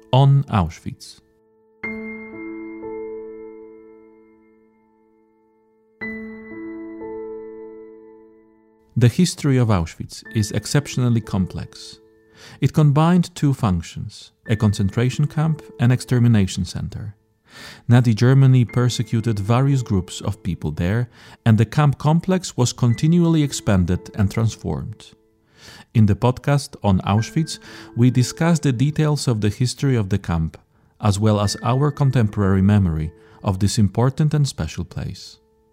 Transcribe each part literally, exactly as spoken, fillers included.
on Auschwitz. The history of Auschwitz is exceptionally complex. It combined two functions, a concentration camp and extermination center. Nazi Germany persecuted various groups of people there, and the camp complex was continually expanded and transformed. In the podcast on Auschwitz, we discuss the details of the history of the camp, as well as our contemporary memory of this important and special place.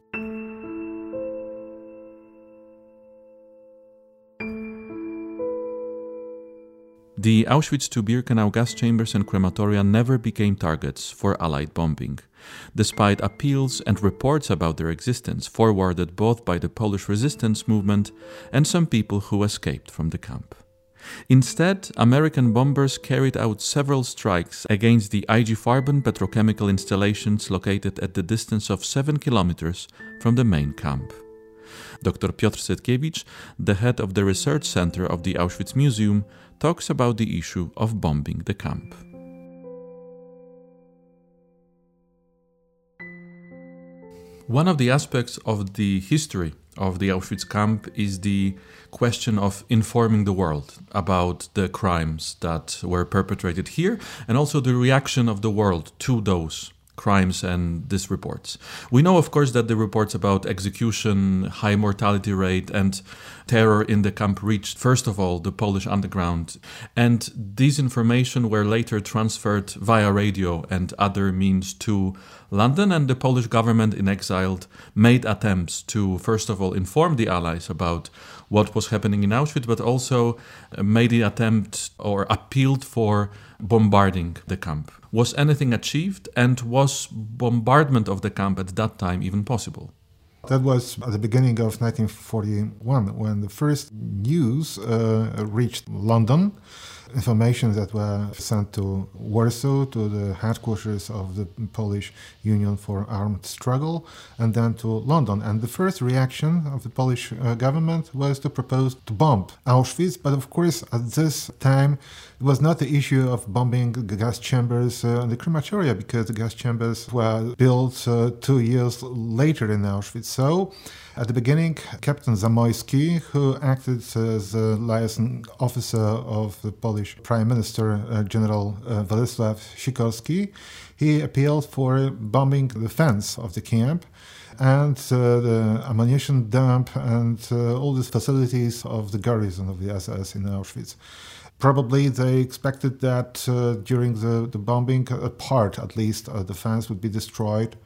The Auschwitz two Birkenau gas chambers and crematoria never became targets for Allied bombing, despite appeals and reports about their existence forwarded both by the Polish resistance movement and some people who escaped from the camp. Instead, American bombers carried out several strikes against the I G Farben petrochemical installations located at the distance of seven kilometers from the main camp. Doctor Piotr Setkiewicz, the head of the research center of the Auschwitz Museum, talks about the issue of bombing the camp. One of the aspects of the history of the Auschwitz camp is the question of informing the world about the crimes that were perpetrated here, and also the reaction of the world to those crimes and these reports. We know, of course, that the reports about execution, high mortality rate, and terror in the camp reached, first of all, the Polish underground. And these information were later transferred via radio and other means to London, and the Polish government in exile made attempts to, first of all, inform the Allies about what was happening in Auschwitz, but also made the attempt or appealed for bombarding the camp. Was anything achieved, and was bombardment of the camp at that time even possible? That was at the beginning of nineteen forty-one, when the first news uh, reached London. Information that were sent to Warsaw, to the headquarters of the Polish Union for Armed Struggle, and then to London. And the first reaction of the Polish uh, government was to propose to bomb Auschwitz. But of course, at this time, it was not the issue of bombing the gas chambers uh, and the crematoria, because the gas chambers were built uh, two years later in Auschwitz. So, at the beginning, Captain Zamoyski, who acted as a liaison officer of the Polish Prime Minister, uh, General uh, Władysław Sikorski, he appealed for bombing the fence of the camp and uh, the ammunition dump and uh, all these facilities of the garrison of the S S in Auschwitz. Probably they expected that uh, during the, the bombing, a part at least of the fence would be destroyed,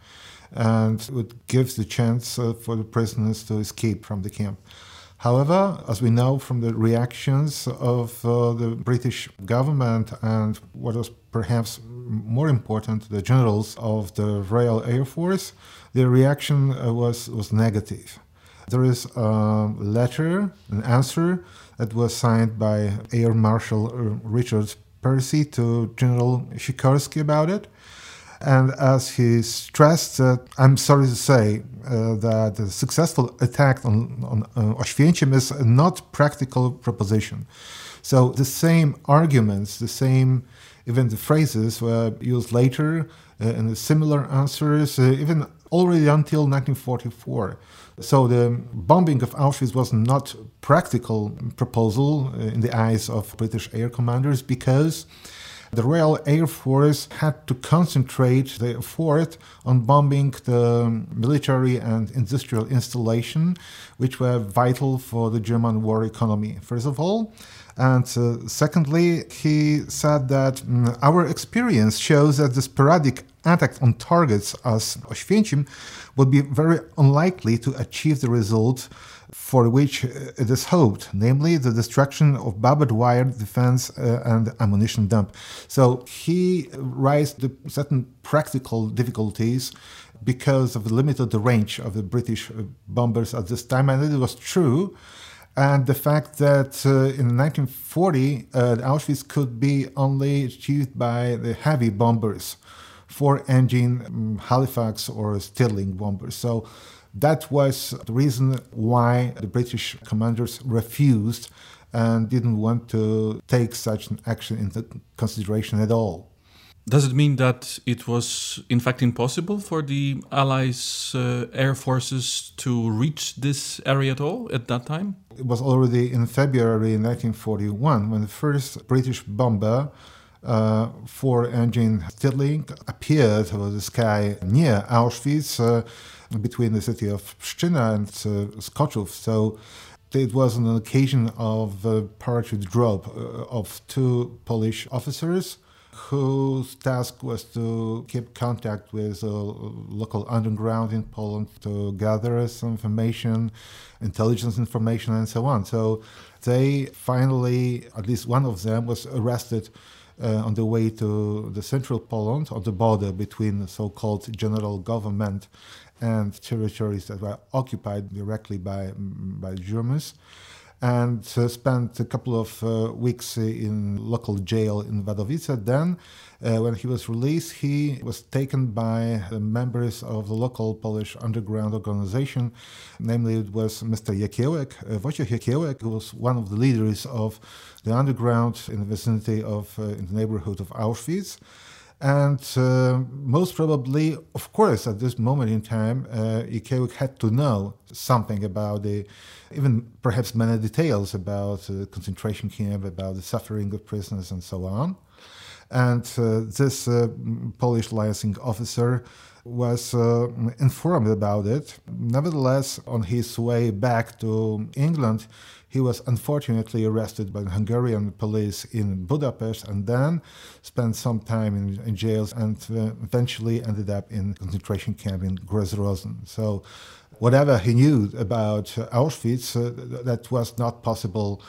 and would give the chance uh, for the prisoners to escape from the camp. However, as we know from the reactions of uh, the British government and, what was perhaps more important, the generals of the Royal Air Force, the reaction uh, was, was negative. There is a letter, an answer, that was signed by Air Marshal Richard Percy to General Sikorski about it. And as he stressed, uh, I'm sorry to say uh, that the successful attack on, on uh, Oświęcim is a not practical proposition. So the same arguments, the same, even the phrases were used later uh, in the similar answers, uh, even already until nineteen forty-four. So the bombing of Auschwitz was not a practical proposal uh, in the eyes of British air commanders, because the Royal Air Force had to concentrate the effort on bombing the military and industrial installation, which were vital for the German war economy, first of all. And uh, secondly, he said that mm, our experience shows that the sporadic attack on targets as Oświęcim would be very unlikely to achieve the result for which it is hoped, namely the destruction of barbed wire defense uh, and ammunition dump. So he raised the certain practical difficulties because of the limited range of the British bombers at this time, and it was true. And the fact that uh, in nineteen forty, uh, Auschwitz could be only achieved by the heavy bombers, four-engine um, Halifax or Stirling bombers. So that was the reason why the British commanders refused and didn't want to take such an action into consideration at all. Does it mean that it was in fact impossible for the Allies' uh, air forces to reach this area at all at that time? It was already in February nineteen forty-one when the first British bomber, uh, four-engine Stirling, appeared over the sky near Auschwitz, uh, between the city of Pszczyna and uh, Skoczów. So it was an occasion of uh, parachute drop uh, of two Polish officers whose task was to keep contact with uh, local underground in Poland to gather some information, intelligence information, and so on. So they finally, at least one of them, was arrested uh, on the way to the central Poland, on the border between the so-called general government and territories that were occupied directly by, by Germans, and uh, spent a couple of uh, weeks in local jail in Wadowice. Then, uh, when he was released, he was taken by the members of the local Polish underground organization. Namely, it was Mister Jekiełek, uh, Wojciech Jekiełek, who was one of the leaders of the underground in the vicinity of, uh, in the neighborhood of Auschwitz. And uh, most probably, of course, at this moment in time, uh, Jekiełek had to know something about the, even perhaps many details about the concentration camp, about the suffering of prisoners and so on. And uh, this uh, Polish liaison officer was uh, informed about it. Nevertheless, on his way back to England, he was unfortunately arrested by the Hungarian police in Budapest and then spent some time in, in jails and uh, eventually ended up in concentration camp in Gross-Rosen. So whatever he knew about Auschwitz, uh, that was not possible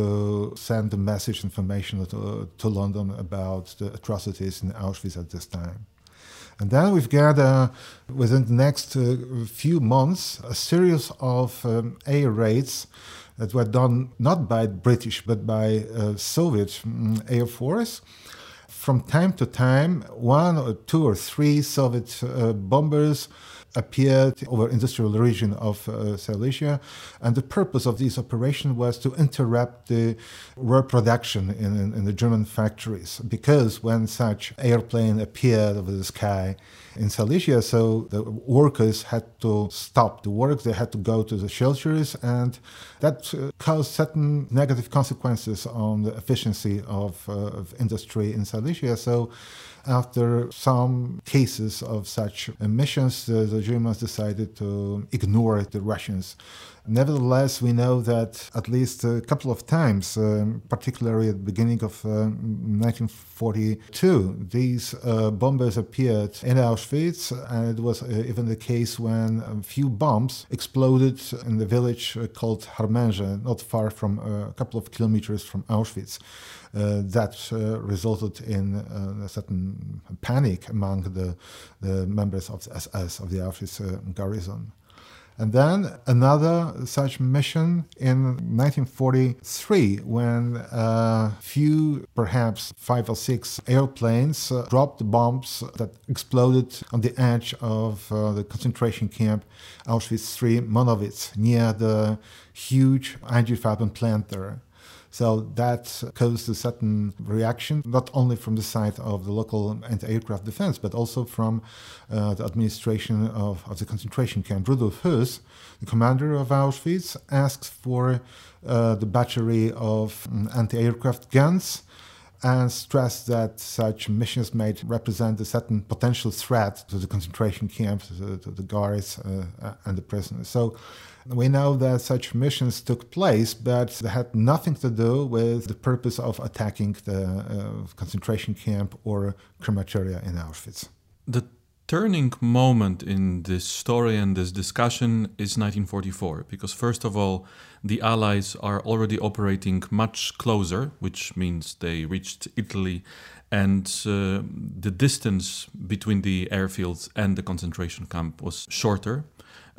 to send the message information to, to London about the atrocities in Auschwitz at this time. And then we've got, uh, within the next uh, few months, a series of um, air raids that were done not by British but by uh, Soviet um, Air Force. From time to time, one or two or three Soviet uh, bombers appeared over industrial region of uh, Silesia, and the purpose of this operation was to interrupt the war production in, in, in the German factories, because when such airplane appeared over the sky in Silesia, so the workers had to stop the work, they had to go to the shelters, and that uh, caused certain negative consequences on the efficiency of, uh, of industry in Silesia. So after some cases of such missions, uh, the Germans decided to ignore the Russians. Nevertheless, we know that at least a couple of times, um, particularly at the beginning of uh, nineteen forty-two, these uh, bombers appeared in Auschwitz, and it was uh, even the case when a few bombs exploded in the village uh, called Harmenge, not far from uh, a couple of kilometers from Auschwitz. Uh, that uh, resulted in uh, a certain panic among the, the members of the S S, of the Auschwitz uh, garrison. And then another such mission in nineteen forty-three, when a few, perhaps five or six airplanes uh, dropped bombs that exploded on the edge of uh, the concentration camp Auschwitz three Monowitz, near the huge Einsatzgruppen plant there. So that caused a certain reaction, not only from the side of the local anti-aircraft defense, but also from uh, the administration of, of the concentration camp. Rudolf Höss, the commander of Auschwitz, asked for uh, the battery of um, anti-aircraft guns and stressed that such missions might represent a certain potential threat to the concentration camps, to, to the guards uh, and the prisoners. So we know that such missions took place, but they had nothing to do with the purpose of attacking the uh, concentration camp or crematoria in Auschwitz. The turning moment in this story and this discussion is nineteen forty-four, because first of all, the Allies are already operating much closer, which means they reached Italy, and uh, the distance between the airfields and the concentration camp was shorter.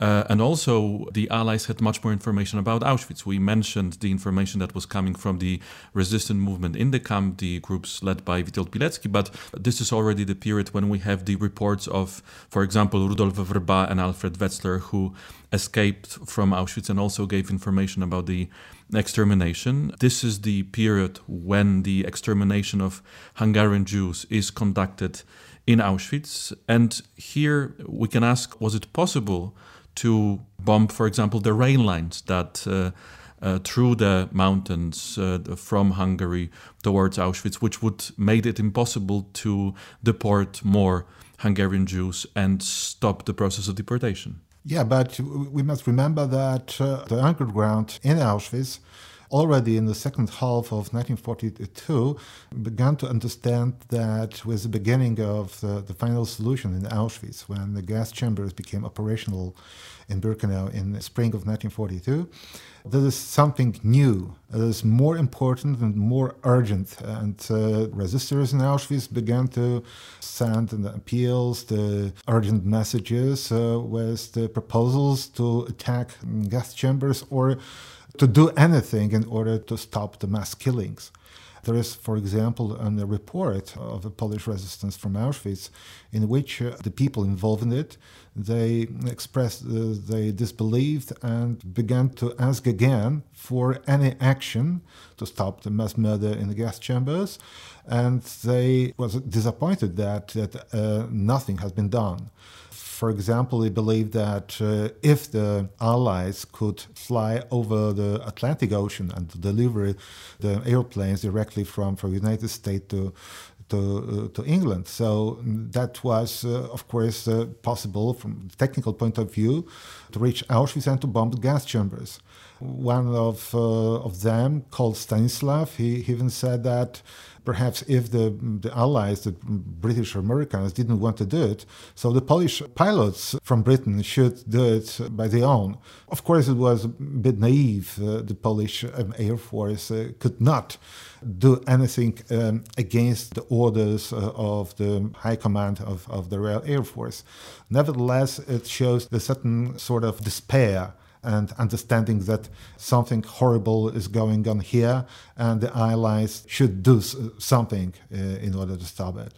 Uh, and also, the Allies had much more information about Auschwitz. We mentioned the information that was coming from the resistance movement in the camp, the groups led by Witold Pilecki, but this is already the period when we have the reports of, for example, Rudolf Vrba and Alfred Wetzler, who escaped from Auschwitz and also gave information about the extermination. This is the period when the extermination of Hungarian Jews is conducted in Auschwitz. And here we can ask, was it possible to bomb, for example, the rail lines that uh, uh, through the mountains uh, from Hungary towards Auschwitz, which would made it impossible to deport more Hungarian Jews and stop the process of deportation? Yeah, but we must remember that uh, the underground in Auschwitz already in the second half of nineteen forty-two began to understand that with the beginning of the, the final solution in Auschwitz, when the gas chambers became operational in Birkenau in the spring of nineteen forty-two, there is something new. It is more important and more urgent. And uh, resistors in Auschwitz began to send the appeals, the urgent messages uh, with the proposals to attack gas chambers or to do anything in order to stop the mass killings. There is, for example, a report of the Polish resistance from Auschwitz in which uh, the people involved in it, they expressed uh, they disbelieved and began to ask again for any action to stop the mass murder in the gas chambers. And they was disappointed that, that uh, nothing has been done. For example, they believed that uh, if the Allies could fly over the Atlantic Ocean and deliver the airplanes directly from the United States to to, uh, to England. So that was, uh, of course, uh, possible from a technical point of view to reach Auschwitz and to bomb the gas chambers. One of uh, of them, called Stanislav, he, he even said that perhaps if the, the Allies, the British or Americans, didn't want to do it, so the Polish pilots from Britain should do it by their own. Of course, it was a bit naive. Uh, the Polish um, Air Force uh, could not do anything um, against the orders uh, of the High Command of, of the Royal Air Force. Nevertheless, it shows a certain sort of despair and understanding that something horrible is going on here and the Allies should do something uh, in order to stop it.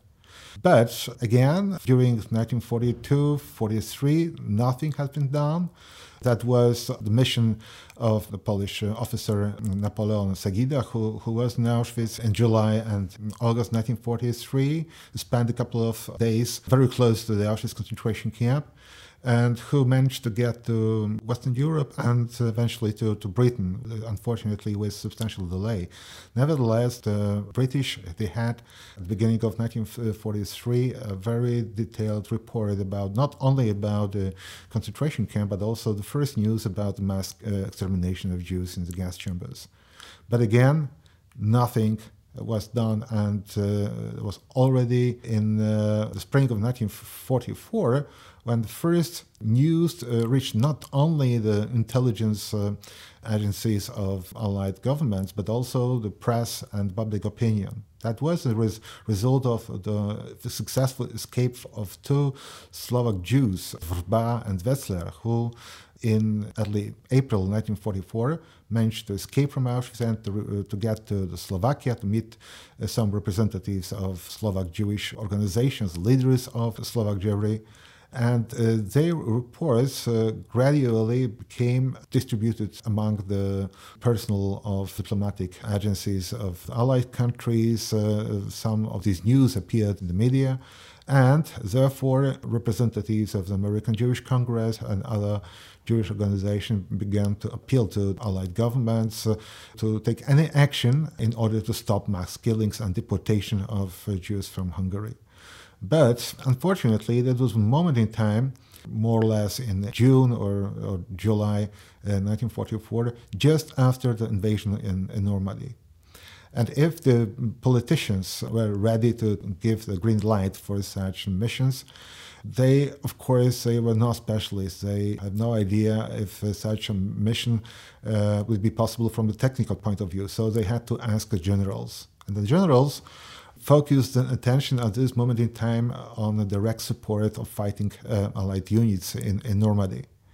But again, during nineteen forty-two forty-three, nothing has been done. That was the mission of the Polish officer Napoleon Sagida, who, who was in Auschwitz in July and August nineteen forty-three, spent a couple of days very close to the Auschwitz concentration camp, and who managed to get to Western Europe and eventually to, to Britain, unfortunately with substantial delay. Nevertheless, the British, they had at the beginning of nineteen forty-three a very detailed report about not only about the concentration camp, but also the first news about the mass uh, extermination of Jews in the gas chambers. But again, nothing was done, and uh, it was already in uh, the spring of nineteen forty-four when the first news uh, reached not only the intelligence uh, agencies of Allied governments, but also the press and public opinion. That was a res- result of the, the successful escape of two Slovak Jews, Vrba and Wetzler, who in early April nineteen forty-four managed to escape from Auschwitz and to, uh, to get to the Slovakia to meet uh, some representatives of Slovak Jewish organizations, leaders of Slovak Jewry. And uh, their reports uh, gradually became distributed among the personnel of diplomatic agencies of Allied countries. Uh, some of these news appeared in the media, and therefore representatives of the American Jewish Congress and other Jewish organizations began to appeal to Allied governments uh, to take any action in order to stop mass killings and deportation of uh, Jews from Hungary. But unfortunately, there was a moment in time, more or less in June or, or July uh, nineteen forty-four, just after the invasion in, in Normandy. And if the politicians were ready to give the green light for such missions, they, of course, they were not specialists. They had no idea if uh, such a mission uh, would be possible from the technical point of view. So they had to ask the generals. And the generals focused attention at this moment in time on the direct support of fighting uh, Allied units in, in Normandy.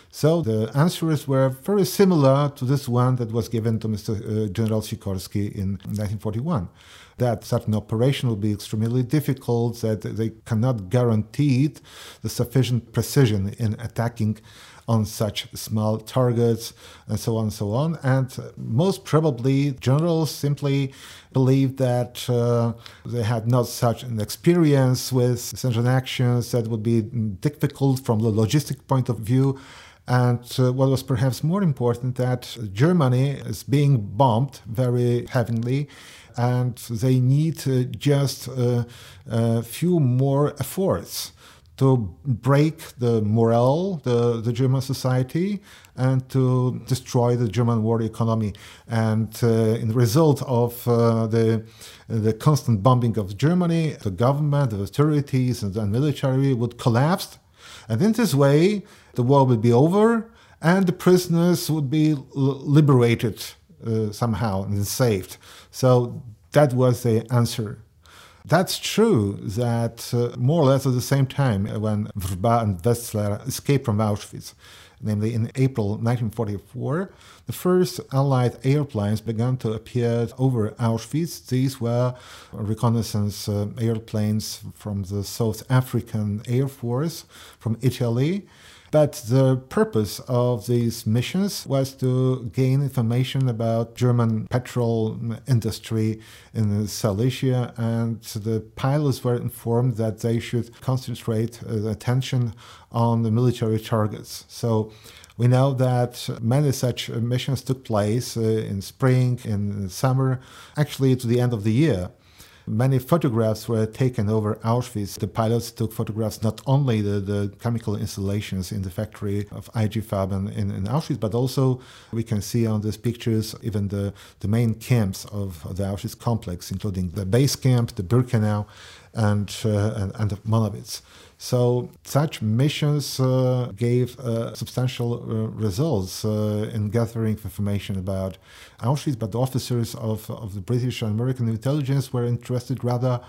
So the answers were very similar to this one that was given to Mister Uh, General Sikorski in nineteen forty-one. That such an operation will be extremely difficult, that they cannot guarantee the sufficient precision in attacking on such small targets, and so on and so on. And most probably, generals simply believed that uh, they had not such an experience with such an actions that would be difficult from the logistic point of view. And uh, what was perhaps more important, that Germany is being bombed very heavily, and they need uh, just uh, a few more efforts to break the morale, the, the German society, and to destroy the German war economy. And uh, in the result of uh, the, the constant bombing of Germany, the government, the authorities, and the military would collapse. And in this way, the war would be over, and the prisoners would be liberated uh, somehow and saved. So that was the answer. That's true that uh, more or less at the same time when Vrba and Wetzlar escaped from Auschwitz, namely in April nineteen forty-four, the first Allied airplanes began to appear over Auschwitz. These were reconnaissance uh, airplanes from the South African Air Force, from Italy. But the purpose of these missions was to gain information about German petrol industry in Silesia, and the pilots were informed that they should concentrate uh, attention on the military targets. So we know that many such missions took place uh, in spring, in summer, actually to the end of the year. Many photographs were taken over Auschwitz. The pilots took photographs not only the, the chemical installations in the factory of I G Farben in, in Auschwitz, but also we can see on these pictures even the, the main camps of, of the Auschwitz complex, including the base camp, the Birkenau, and, uh, and, and the Monowitz. So such missions uh, gave uh, substantial uh, results uh, in gathering information about Auschwitz, but the officers of, of the British and American intelligence were interested rather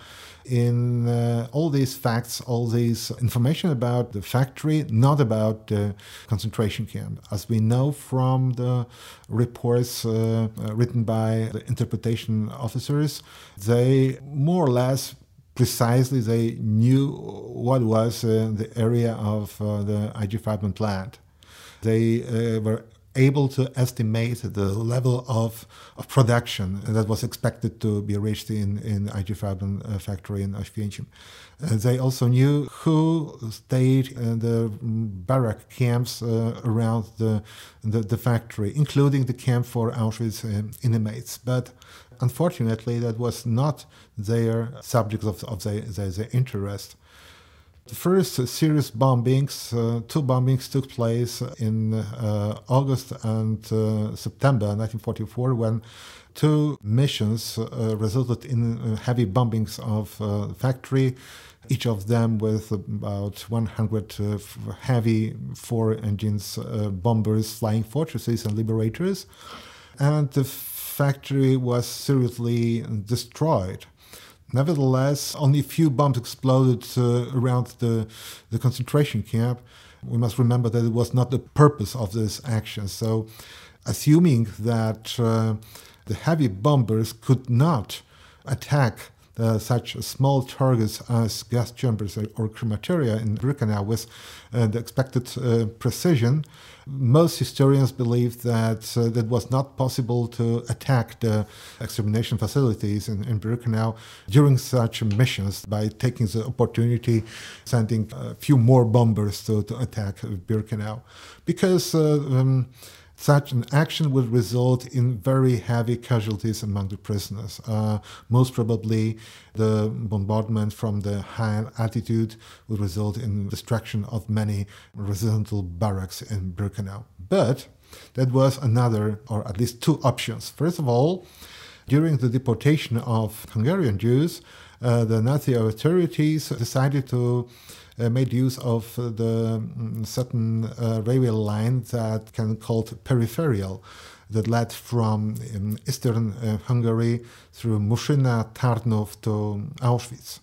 in uh, all these facts, all these information about the factory, not about the concentration camp. As we know from the reports uh, uh, written by the interpretation officers, they more or less precisely they knew what was uh, the area of uh, the I G Farben plant. They uh, were able to estimate the level of, of production that was expected to be reached in, in I G Farben uh, factory in Oświęcim. Uh, they also knew who stayed in the barrack camps uh, around the, the, the factory, including the camp for Auschwitz uh, inmates. But unfortunately, that was not their subject of, of their, their, their interest. The first uh, serious bombings, uh, two bombings took place in uh, August and uh, September nineteen forty-four, when two missions uh, resulted in uh, heavy bombings of uh, the factory, each of them with about one hundred uh, heavy four engines uh, bombers, flying fortresses and liberators. And the factory was seriously destroyed. Nevertheless, only a few bombs exploded uh, around the, the concentration camp. We must remember that it was not the purpose of this action. So, assuming that uh, the heavy bombers could not attack uh, such small targets as gas chambers or, or crematoria in Birkenau with uh, the expected uh, precision, most historians believe that uh, that was not possible to attack the extermination facilities in, in Birkenau during such missions by taking the opportunity, sending a few more bombers to, to attack Birkenau. Because uh, um, such an action would result in very heavy casualties among the prisoners. Uh, most probably, the bombardment from the high altitude would result in destruction of many residential barracks in Birkenau. But that was another, or at least two options. First of all, during the deportation of Hungarian Jews, uh, the Nazi authorities decided to Uh, made use of uh, the um, certain uh, railway line that can be called peripheral, that led from um, eastern uh, Hungary through Muszyna, Tarnów to Auschwitz.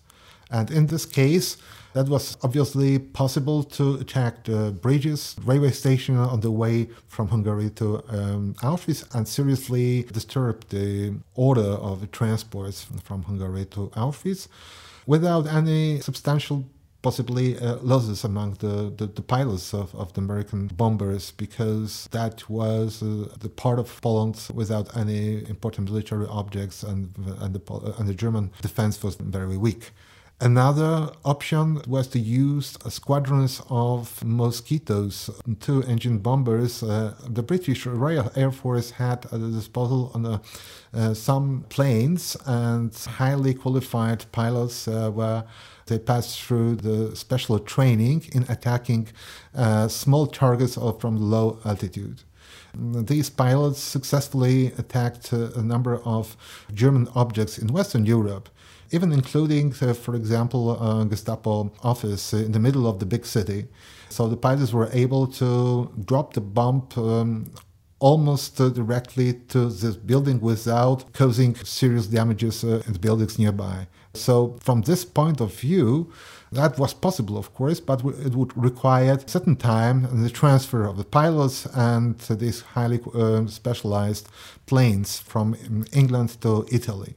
And in this case, that was obviously possible to attack the bridges, railway station on the way from Hungary to um, Auschwitz, and seriously disturb the order of transports from Hungary to Auschwitz without any substantial possibly uh, losses among the, the, the pilots of, of the American bombers, because that was uh, the part of Poland without any important military objects, and, and, the, and the German defense was very weak. Another option was to use squadrons of Mosquitoes, two-engine bombers. Uh, the British Royal Air Force had at the disposal on the, uh, some planes, and highly qualified pilots uh, were they passed through the special training in attacking uh, small targets of, from low altitude. These pilots successfully attacked uh, a number of German objects in Western Europe, even including, uh, for example, a Gestapo office in the middle of the big city. So the pilots were able to drop the bomb um, almost uh, directly to this building without causing serious damages uh, in the buildings nearby. So from this point of view, that was possible, of course, but it would require certain time and the transfer of the pilots and uh, these highly uh, specialized planes from England to Italy.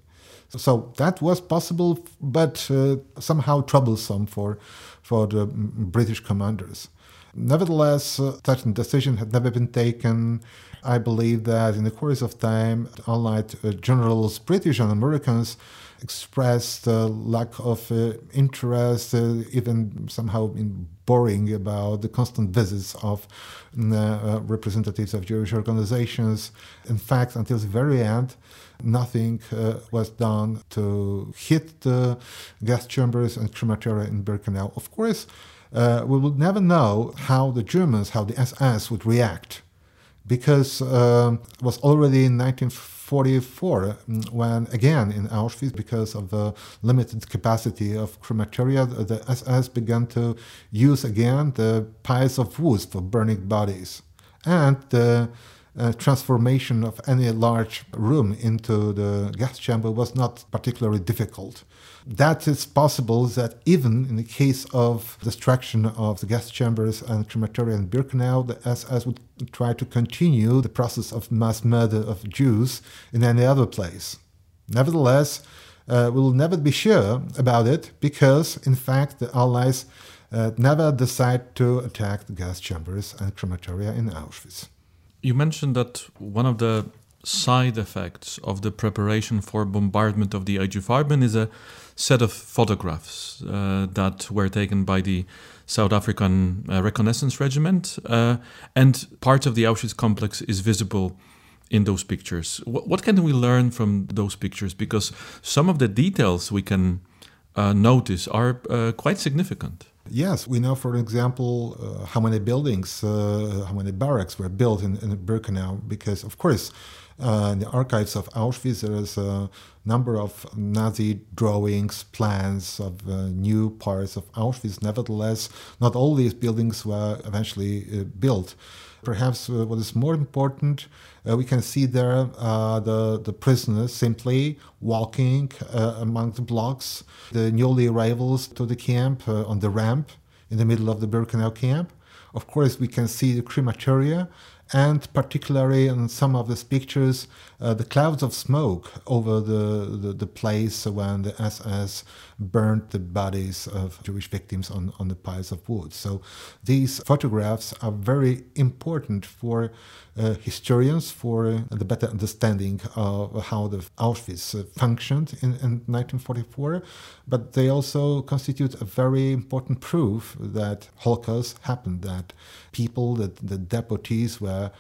So that was possible, but uh, somehow troublesome for, for the British commanders. Nevertheless, uh, such a decision had never been taken. I believe that in the course of time, Allied uh, generals, British and Americans, expressed a uh, lack of uh, interest, uh, even somehow in boring about the constant visits of uh, uh, representatives of Jewish organizations. In fact, until the very end, nothing uh, was done to hit the gas chambers and crematoria in Birkenau. Of course, uh, we will never know how the Germans, how the S S would react, because uh, it was already in nineteen forty-four when, again, in Auschwitz, because of the limited capacity of crematoria, the S S began to use again the piles of wood for burning bodies. And the uh, transformation of any large room into the gas chamber was not particularly difficult. That is possible that even in the case of destruction of the gas chambers and crematoria in Birkenau, the S S would try to continue the process of mass murder of Jews in any other place. Nevertheless, uh, we will never be sure about it because, in fact, the Allies uh, never decide to attack the gas chambers and crematoria in Auschwitz. You mentioned that one of the side effects of the preparation for bombardment of the I G Farben is a set of photographs uh, that were taken by the South African uh, Reconnaissance Regiment, uh, and part of the Auschwitz complex is visible in those pictures. What, what can we learn from those pictures? Because some of the details we can uh, notice are uh, quite significant. Yes, we know, for example, uh, how many buildings, uh, how many barracks were built in, in Birkenau, because, of course, uh, in the archives of Auschwitz, there is a number of Nazi drawings, plans of uh, new parts of Auschwitz. Nevertheless, not all these buildings were eventually uh, built. Perhaps uh, what is more important, uh, we can see there uh, the, the prisoners simply walking uh, among the blocks, the newly arrivals to the camp uh, on the ramp in the middle of the Birkenau camp. Of course, we can see the crematoria, and particularly in some of these pictures, uh, the clouds of smoke over the, the, the place when the S S burned the bodies of Jewish victims on, on the piles of wood. So these photographs are very important for uh, historians for uh, the better understanding of how the Auschwitz uh, functioned in, in nineteen forty-four, but they also constitute a very important proof that Holocaust happened, that people, that the deportees were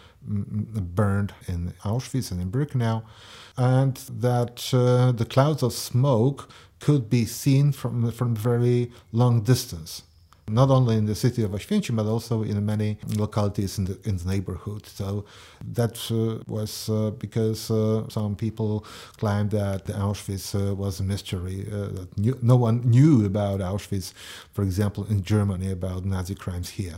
burned in Auschwitz and in Birkenau, and that uh, the clouds of smoke could be seen from from very long distance, not only in the city of Oświęcim, but also in many localities in the, in the neighborhood. So that uh, was uh, because uh, some people claimed that the Auschwitz uh, was a mystery, uh, that knew, no one knew about Auschwitz, for example, in Germany, about Nazi crimes here.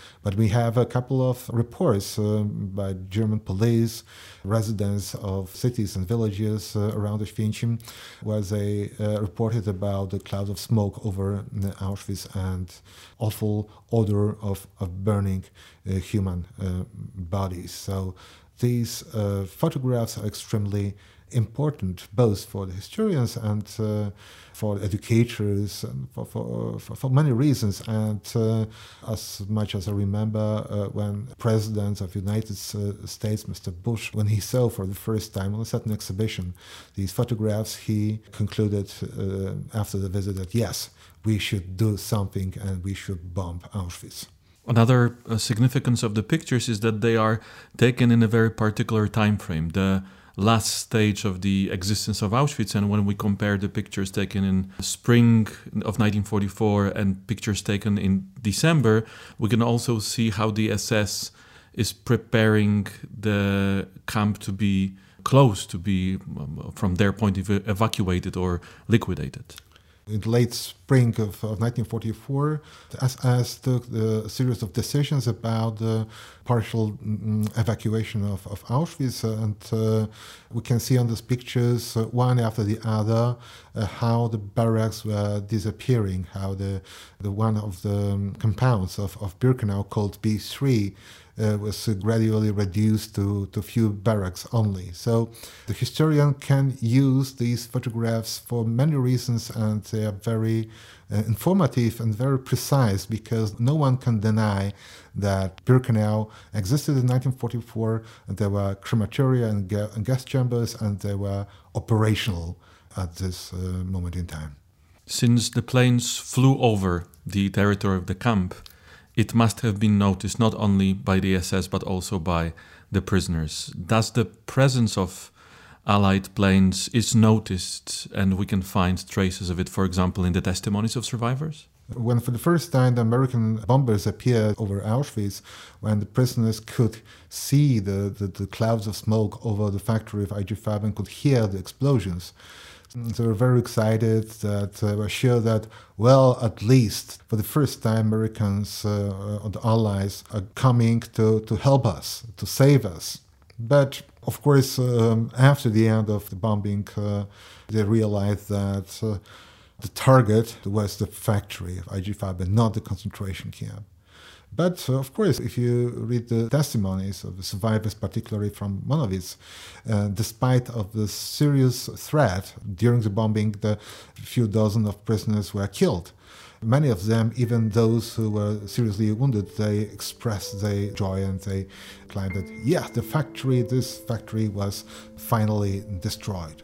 But we have a couple of reports uh, by German police, residents of cities and villages uh, around Oświęcim, where they uh, reported about the cloud of smoke over uh, Auschwitz and awful odor of, of burning uh, human uh, bodies. So these uh, photographs are extremely important both for the historians and uh, for educators and for, for, for, for many reasons. And uh, as much as I remember uh, when President of the United States, Mister Bush, when he saw for the first time on a certain exhibition these photographs, he concluded uh, after the visit that yes, we should do something and we should bomb Auschwitz. Another uh, significance of the pictures is that they are taken in a very particular time frame, the last stage of the existence of Auschwitz. And when we compare the pictures taken in spring of nineteen forty-four and pictures taken in December, we can also see how the S S is preparing the camp to be closed, to be, um, from their point of view, evacuated or liquidated. In the late spring of, of nineteen forty-four, the S S took a series of decisions about the partial mm, evacuation of, of Auschwitz, and uh, we can see on these pictures, uh, one after the other, uh, how the barracks were disappearing, how the, the one of the um, compounds of, of Birkenau called B three Uh, was uh, gradually reduced to, to few barracks only. So the historian can use these photographs for many reasons, and they are very uh, informative and very precise, because no one can deny that Birkenau existed in nineteen forty-four, and there were crematoria and, ga- and gas chambers, and they were operational at this uh, moment in time. Since the planes flew over the territory of the camp, it must have been noticed not only by the S S but also by the prisoners. Thus, the presence of Allied planes is noticed, and we can find traces of it, for example, in the testimonies of survivors? When for the first time the American bombers appeared over Auschwitz, when the prisoners could see the, the, the clouds of smoke over the factory of I G Farben and could hear the explosions, they were very excited, that they uh, were sure that, well, at least for the first time, Americans uh, or the Allies are coming to, to help us, to save us. But, of course, um, after the end of the bombing, uh, they realized that uh, the target was the factory of I G Farben, not the concentration camp. But, uh, of course, if you read the testimonies of the survivors, particularly from Monowitz, uh, despite of the serious threat during the bombing, the few dozen of prisoners were killed. Many of them, even those who were seriously wounded, they expressed their joy and they claimed that, yeah, the factory, this factory was finally destroyed.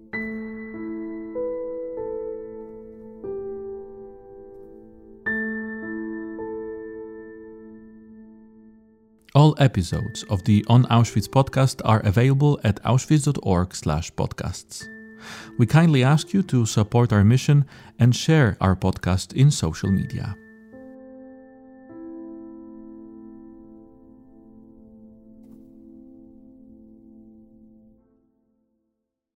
All episodes of the On Auschwitz podcast are available at auschwitz.org slash podcasts. We kindly ask you to support our mission and share our podcast in social media.